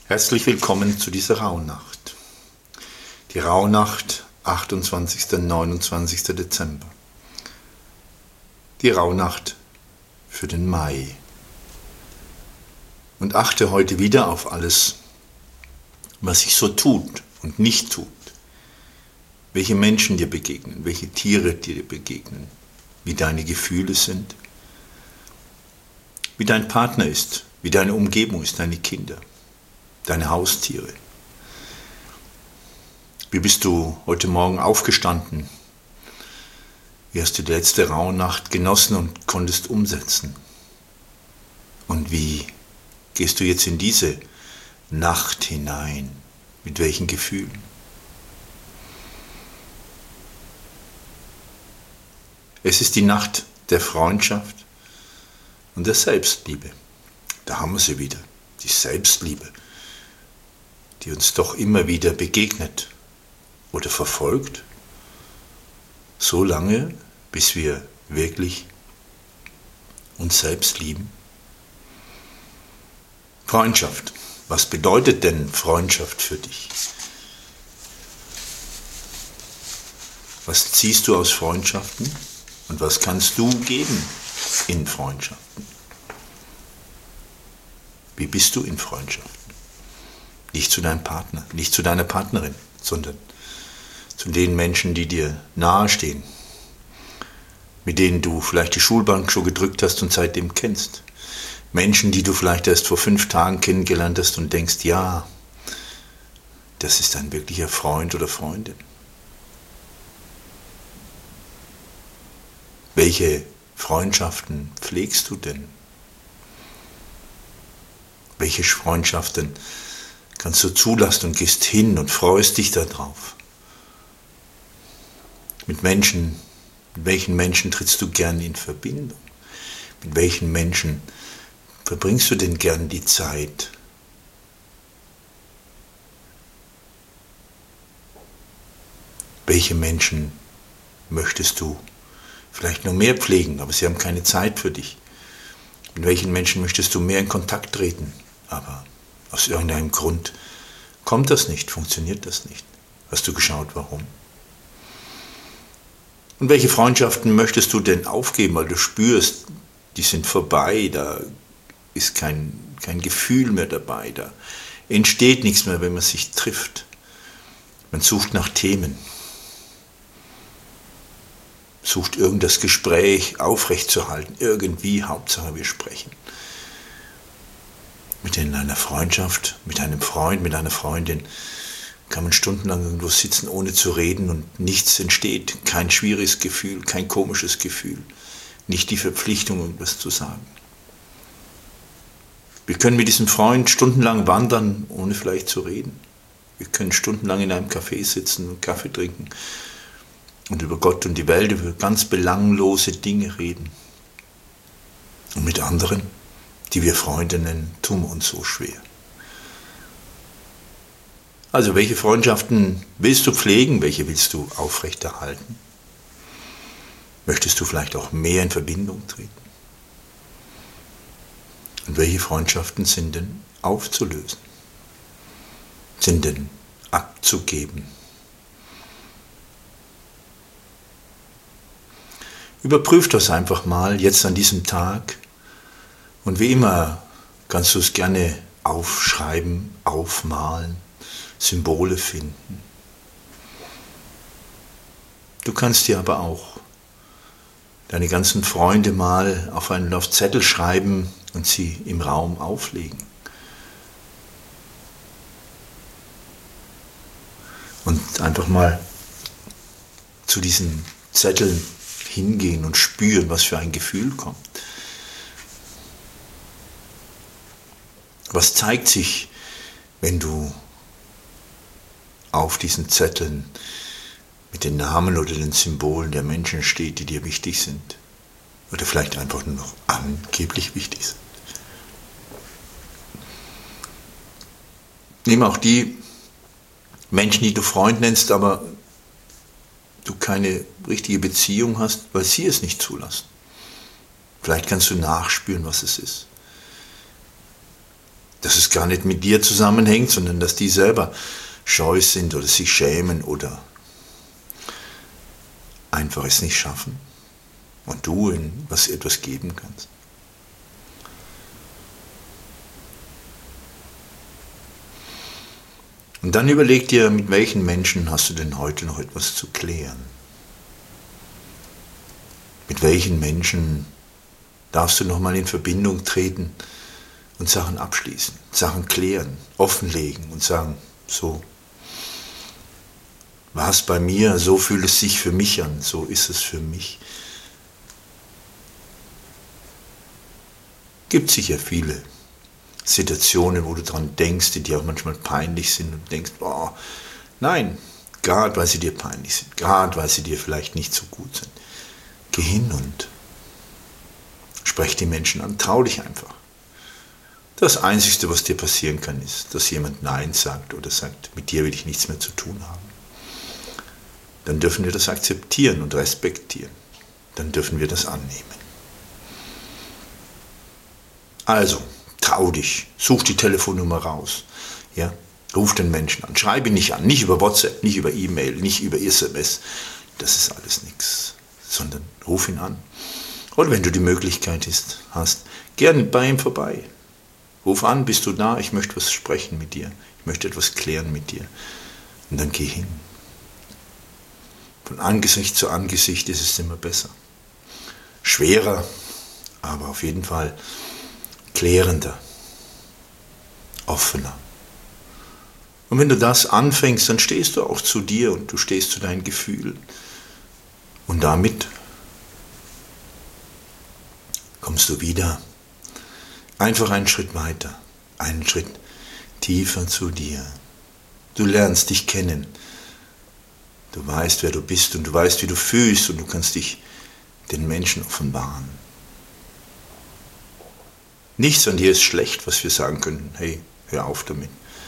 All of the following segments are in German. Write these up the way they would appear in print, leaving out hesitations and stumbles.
Herzlich willkommen zu dieser Rauhnacht. Die Rauhnacht 28. und 29. Dezember. Die Rauhnacht für den Mai. Und achte heute wieder auf alles, was sich so tut und nicht tut. Welche Menschen dir begegnen, welche Tiere dir begegnen, wie deine Gefühle sind, wie dein Partner ist, wie deine Umgebung ist, deine Kinder, deine Haustiere. Wie bist du heute Morgen aufgestanden? Wie hast du die letzte Rauhnacht genossen und konntest umsetzen? Und wie gehst du jetzt in diese Nacht hinein? Mit welchen Gefühlen? Es ist die Nacht der Freundschaft und der Selbstliebe. Da haben wir sie wieder, die Selbstliebe, die uns doch immer wieder begegnet oder verfolgt, so lange, bis wir wirklich uns selbst lieben. Freundschaft. Was bedeutet denn Freundschaft für dich? Was ziehst du aus Freundschaften und was kannst du geben in Freundschaften? Wie bist du in Freundschaften? Nicht zu deinem Partner, nicht zu deiner Partnerin, sondern zu den Menschen, die dir nahestehen, mit denen du vielleicht die Schulbank schon gedrückt hast und seitdem kennst. Menschen, die du vielleicht erst vor 5 Tagen kennengelernt hast und denkst, ja, das ist ein wirklicher Freund oder Freundin. Welche Freundschaften pflegst du denn? Welche Freundschaften kannst du zulassen und gehst hin und freust dich darauf? Mit welchen Menschen trittst du gern in Verbindung? Mit welchen Menschen verbringst du denn gern die Zeit? Welche Menschen möchtest du vielleicht noch mehr pflegen, aber sie haben keine Zeit für dich? Mit welchen Menschen möchtest du mehr in Kontakt treten, aber aus irgendeinem Grund kommt das nicht, funktioniert das nicht? Hast du geschaut, warum? Und welche Freundschaften möchtest du denn aufgeben, weil du spürst, die sind vorbei, da ist kein Gefühl mehr dabei, da entsteht nichts mehr, wenn man sich trifft. Man sucht nach Themen, sucht irgendein Gespräch aufrechtzuerhalten, irgendwie, Hauptsache wir sprechen. Mit einer Freundschaft, mit einem Freund, mit einer Freundin kann man stundenlang irgendwo sitzen, ohne zu reden und nichts entsteht. Kein schwieriges Gefühl, kein komisches Gefühl. Nicht die Verpflichtung, irgendwas zu sagen. Wir können mit diesem Freund stundenlang wandern, ohne vielleicht zu reden. Wir können stundenlang in einem Café sitzen und Kaffee trinken und über Gott und die Welt, über ganz belanglose Dinge reden. Und mit anderen, die wir Freunde nennen, tun wir uns so schwer. Also welche Freundschaften willst du pflegen, welche willst du aufrechterhalten? Möchtest du vielleicht auch mehr in Verbindung treten? Und welche Freundschaften sind denn aufzulösen? Sind denn abzugeben? Überprüf das einfach mal jetzt an diesem Tag und wie immer kannst du es gerne aufschreiben, aufmalen, Symbole finden. Du kannst dir aber auch deine ganzen Freunde mal auf einen Zettel schreiben und sie im Raum auflegen. Und einfach mal zu diesen Zetteln hingehen und spüren, was für ein Gefühl kommt. Was zeigt sich, wenn du auf diesen Zetteln mit den Namen oder den Symbolen der Menschen steht, die dir wichtig sind? Oder vielleicht einfach nur noch angeblich wichtig sind? Nimm auch die Menschen, die du Freund nennst, aber du keine richtige Beziehung hast, weil sie es nicht zulassen. Vielleicht kannst du nachspüren, was es ist. Dass es gar nicht mit dir zusammenhängt, sondern dass die selber scheu sind oder sich schämen oder einfach es nicht schaffen und du ihnen etwas geben kannst. Und dann überleg dir, mit welchen Menschen hast du denn heute noch etwas zu klären? Mit welchen Menschen darfst du nochmal in Verbindung treten und Sachen abschließen, Sachen klären, offenlegen und sagen, so war es bei mir, so fühlt es sich für mich an, so ist es für mich. Gibt sicher viele Situationen, wo du dran denkst, die dir auch manchmal peinlich sind und denkst, boah, nein, gerade weil sie dir peinlich sind, gerade weil sie dir vielleicht nicht so gut sind. Geh hin und sprech die Menschen an, trau dich einfach. Das Einzige, was dir passieren kann, ist, dass jemand Nein sagt oder sagt, mit dir will ich nichts mehr zu tun haben. Dann dürfen wir das akzeptieren und respektieren. Dann dürfen wir das annehmen. Also, trau dich, such die Telefonnummer raus, ja? Ruf den Menschen an, schreibe ihn nicht an, nicht über WhatsApp, nicht über E-Mail, nicht über SMS, das ist alles nichts, sondern ruf ihn an. Oder wenn du die Möglichkeit hast, gerne bei ihm vorbei. Ruf an, bist du da, ich möchte was sprechen mit dir, ich möchte etwas klären mit dir. Und dann geh hin. Von Angesicht zu Angesicht ist es immer besser. Schwerer, aber auf jeden Fall klärender, offener. Und wenn du das anfängst, dann stehst du auch zu dir und du stehst zu deinen Gefühlen. Und damit kommst du wieder einfach einen Schritt weiter, einen Schritt tiefer zu dir. Du lernst dich kennen. Du weißt, wer du bist und du weißt, wie du fühlst und du kannst dich den Menschen offenbaren. Nichts an dir ist schlecht, was wir sagen können, hey, hör auf damit.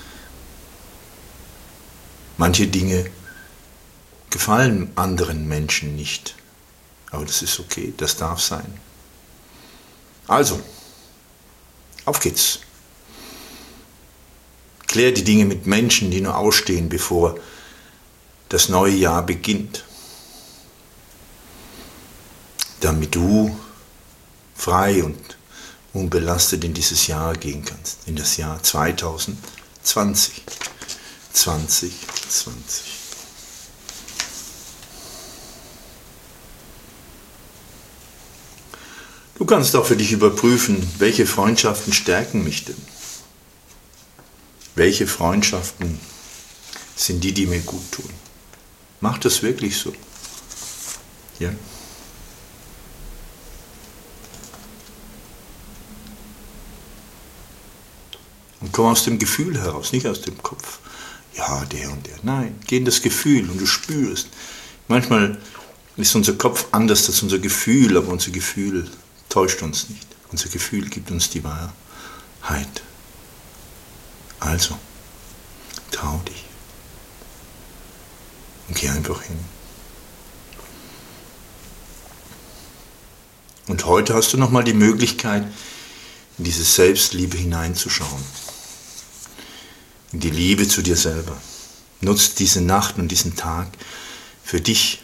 Manche Dinge gefallen anderen Menschen nicht, aber das ist okay, das darf sein. Also, auf geht's. Klär die Dinge mit Menschen, die nur ausstehen, bevor das neue Jahr beginnt, damit du frei und unbelastet in dieses Jahr gehen kannst, in das Jahr 2020. 2020. Du kannst auch für dich überprüfen, welche Freundschaften stärken mich denn? Welche Freundschaften sind die, die mir gut tun? Mach das wirklich so. Ja? Und komm aus dem Gefühl heraus, nicht aus dem Kopf. Ja, der und der. Nein, geh in das Gefühl und du spürst. Manchmal ist unser Kopf anders als unser Gefühl, aber unser Gefühl täuscht uns nicht. Unser Gefühl gibt uns die Wahrheit. Also, trau dich. Und geh einfach hin. Und heute hast du nochmal die Möglichkeit, in diese Selbstliebe hineinzuschauen. In die Liebe zu dir selber. Nutzt diese Nacht und diesen Tag für dich,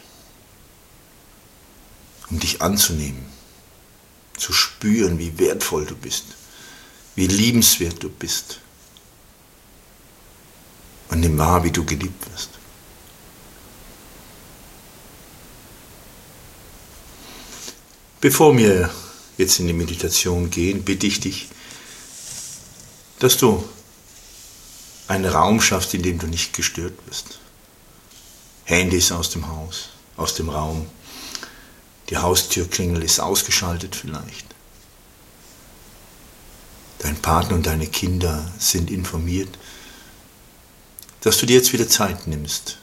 um dich anzunehmen. Zu spüren, wie wertvoll du bist. Wie liebenswert du bist. Und nimm wahr, wie du geliebt wirst. Bevor wir jetzt in die Meditation gehen, bitte ich dich, dass du einen Raum schaffst, in dem du nicht gestört wirst. Handys aus dem Haus, aus dem Raum. Die Haustürklingel ist ausgeschaltet vielleicht. Dein Partner und deine Kinder sind informiert, dass du dir jetzt wieder Zeit nimmst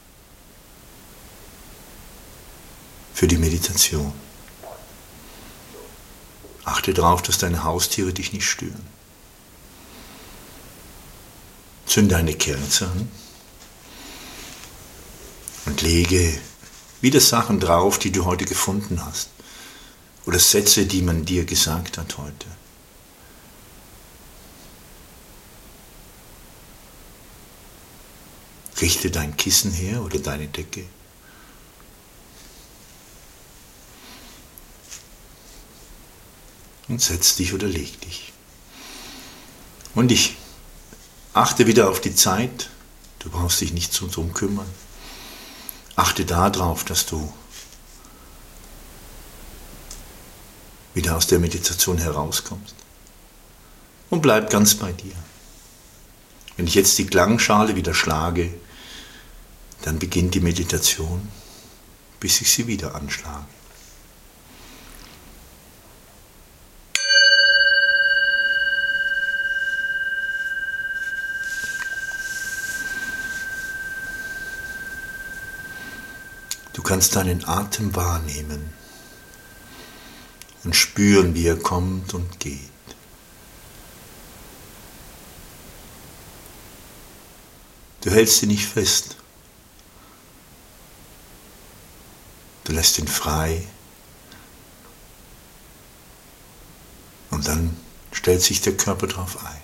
für die Meditation. Achte darauf, dass deine Haustiere dich nicht stören. Zünde eine Kerze an und lege wieder Sachen drauf, die du heute gefunden hast. Oder Sätze, die man dir gesagt hat heute. Richte dein Kissen her oder deine Decke. Und setz dich oder leg dich. Und ich achte wieder auf die Zeit. Du brauchst dich nicht drum kümmern. Achte darauf, dass du wieder aus der Meditation herauskommst. Und bleib ganz bei dir. Wenn ich jetzt die Klangschale wieder schlage, dann beginnt die Meditation, bis ich sie wieder anschlage. Du kannst deinen Atem wahrnehmen und spüren, wie er kommt und geht. Du hältst ihn nicht fest. Du lässt ihn frei. Und dann stellt sich der Körper darauf ein.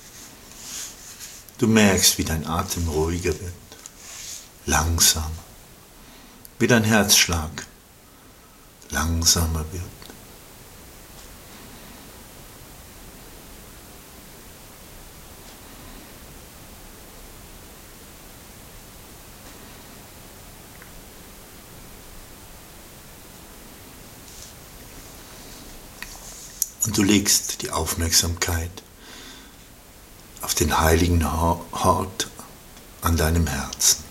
Du merkst, wie dein Atem ruhiger wird, langsamer, wie dein Herzschlag langsamer wird. Und du legst die Aufmerksamkeit auf den heiligen Ort an deinem Herzen.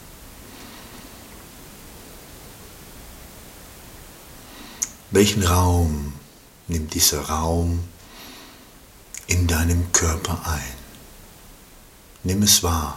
Welchen Raum nimmt dieser Raum in deinem Körper ein? Nimm es wahr.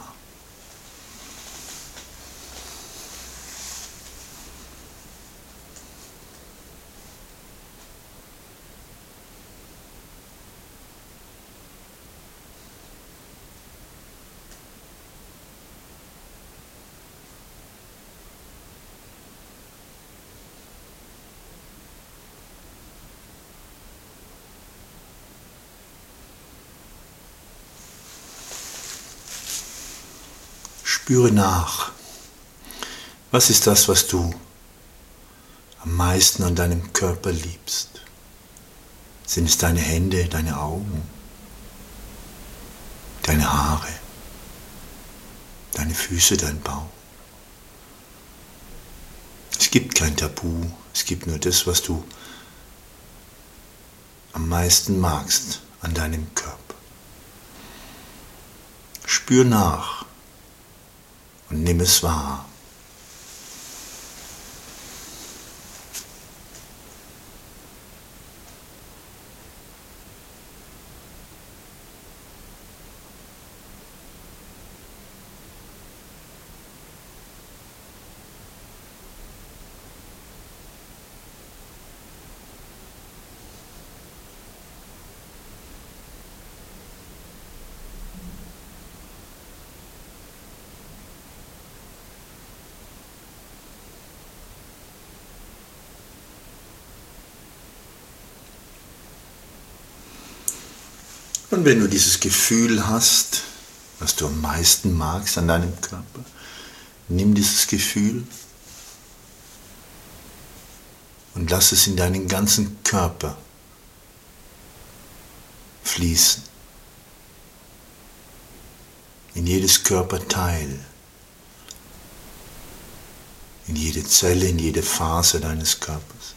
Spüre nach. Was ist das, was du am meisten an deinem Körper liebst? Sind es deine Hände, deine Augen, deine Haare, deine Füße, dein Bauch? Es gibt kein Tabu, es gibt nur das, was du am meisten magst an deinem Körper. Spür nach. Und nimm es wahr. Und wenn du dieses Gefühl hast, was du am meisten magst an deinem Körper, nimm dieses Gefühl und lass es in deinen ganzen Körper fließen. In jedes Körperteil, in jede Zelle, in jede Phase deines Körpers.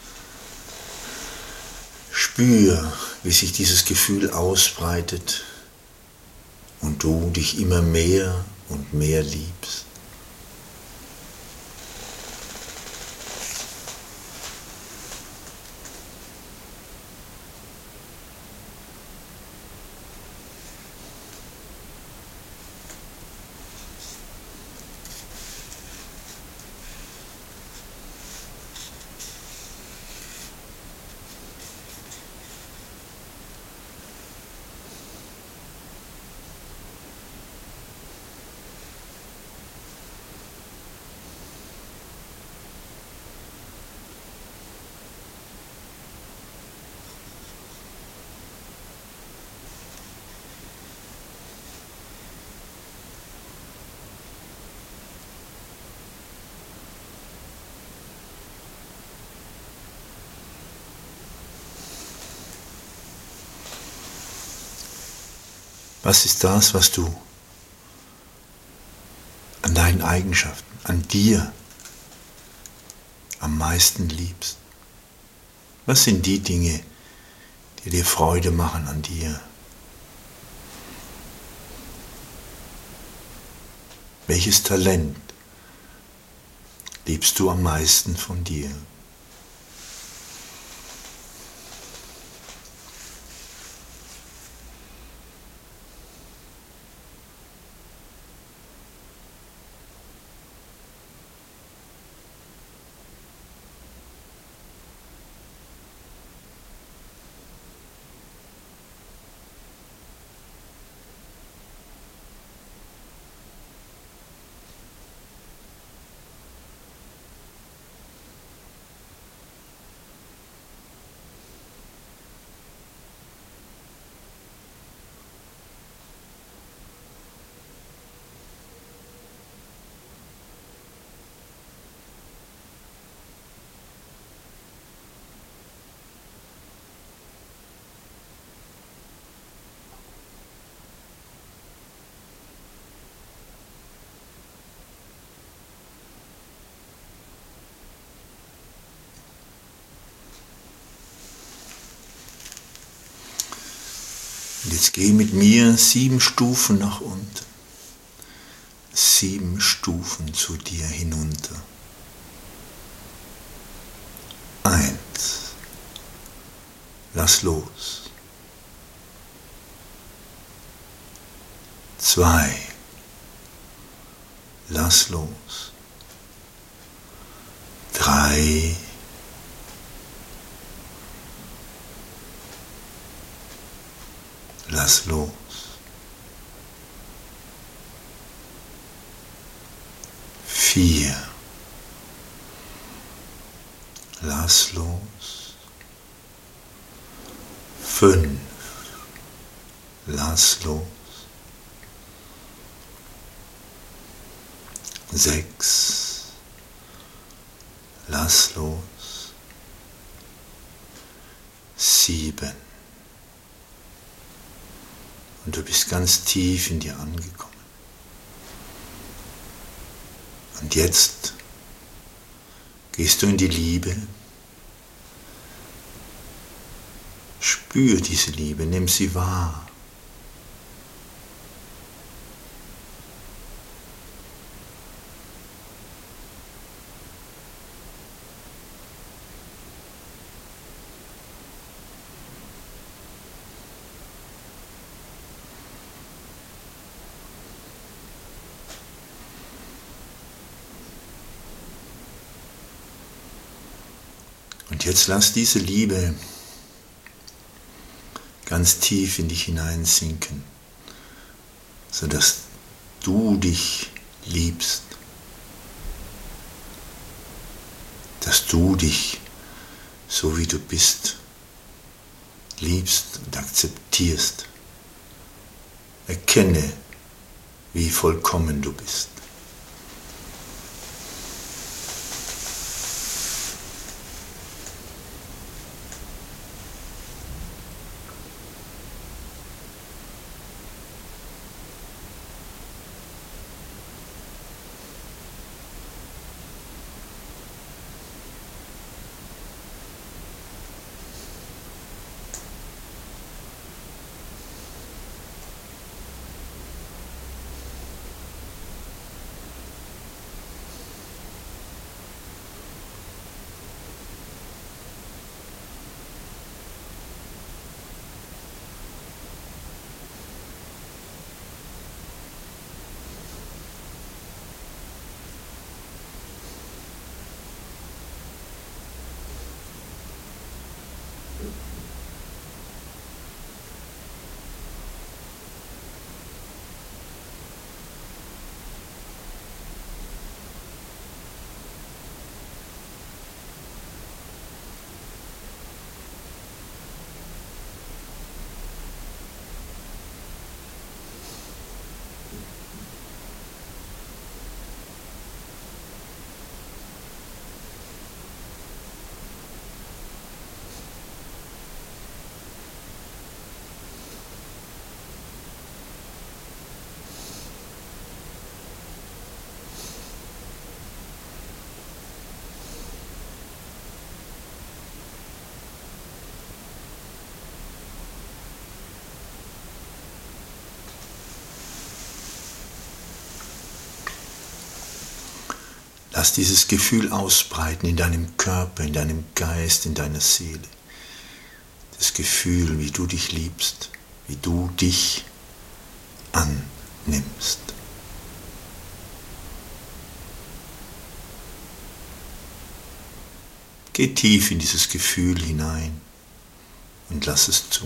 Spür, wie sich dieses Gefühl ausbreitet und du dich immer mehr und mehr liebst. Was ist das, was du an deinen Eigenschaften, an dir am meisten liebst? Was sind die Dinge, die dir Freude machen an dir? Welches Talent liebst du am meisten von dir? Und jetzt geh mit mir 7 Stufen nach unten. 7 Stufen zu dir hinunter. 1. Lass los. 2. Lass los. 3. Lass los. 4. Lass los. 5. Lass los. 6. Lass los. 7. Und du bist ganz tief in dir angekommen. Und jetzt gehst du in die Liebe. Spür diese Liebe, nimm sie wahr. Und jetzt lass diese Liebe ganz tief in dich hineinsinken, sodass du dich liebst, dass du dich, so wie du bist, liebst und akzeptierst. Erkenne, wie vollkommen du bist. Lass dieses Gefühl ausbreiten in deinem Körper, in deinem Geist, in deiner Seele. Das Gefühl, wie du dich liebst, wie du dich annimmst. Geh tief in dieses Gefühl hinein und lass es zu.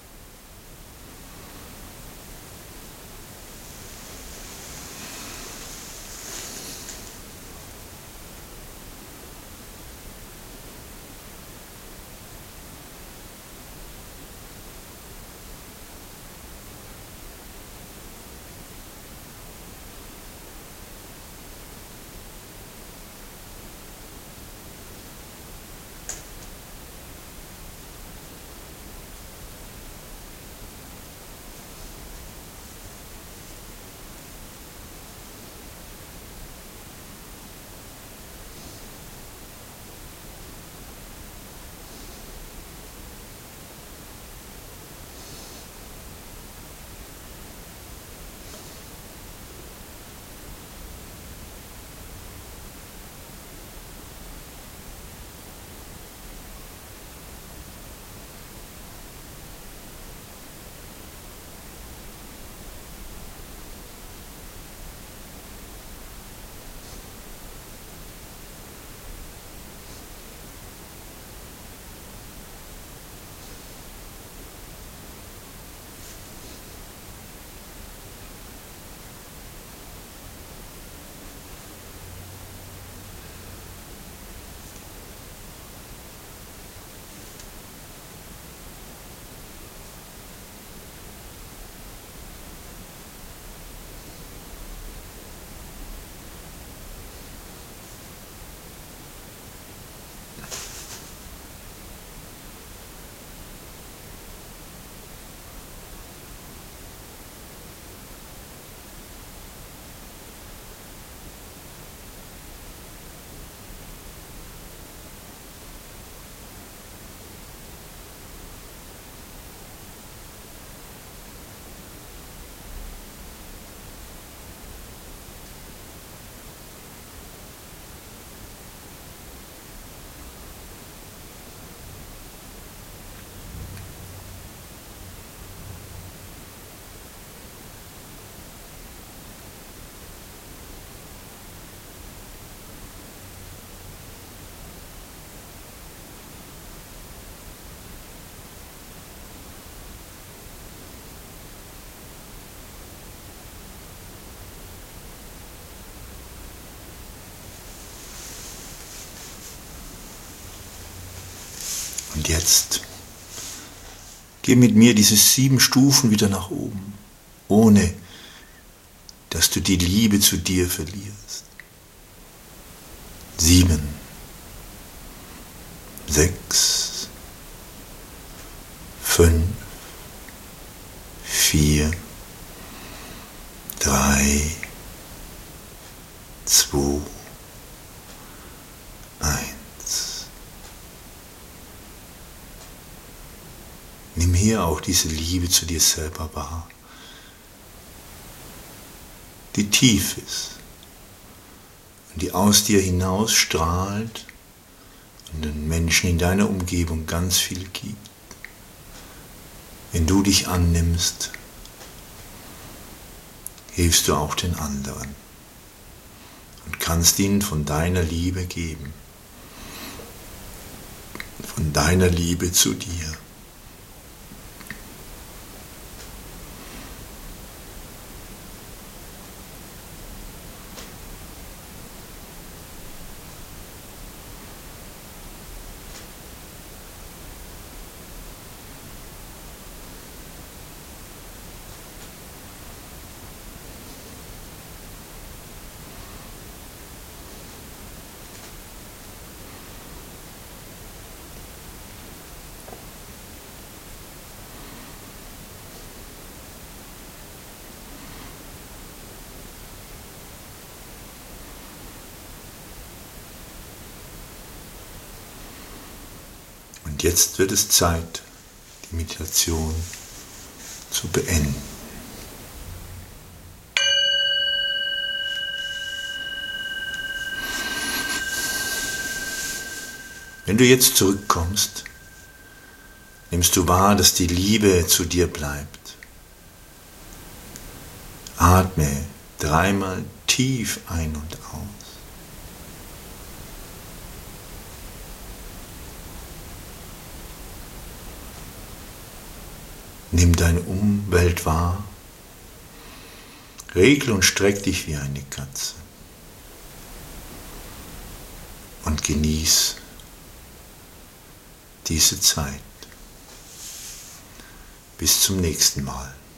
Und jetzt geh mit mir diese 7 Stufen wieder nach oben, ohne dass du die Liebe zu dir verlierst. 7, 6, 5, 4, 3, 2, 1. Nimm hier auch diese Liebe zu dir selber wahr, die tief ist und die aus dir hinaus strahlt und den Menschen in deiner Umgebung ganz viel gibt. Wenn du dich annimmst, hilfst du auch den anderen und kannst ihnen von deiner Liebe geben, von deiner Liebe zu dir. Und jetzt wird es Zeit, die Meditation zu beenden. Wenn du jetzt zurückkommst, nimmst du wahr, dass die Liebe zu dir bleibt. Atme 3-mal tief ein und aus. Nimm deine Umwelt wahr. Regel und streck dich wie eine Katze. Und genieß diese Zeit. Bis zum nächsten Mal.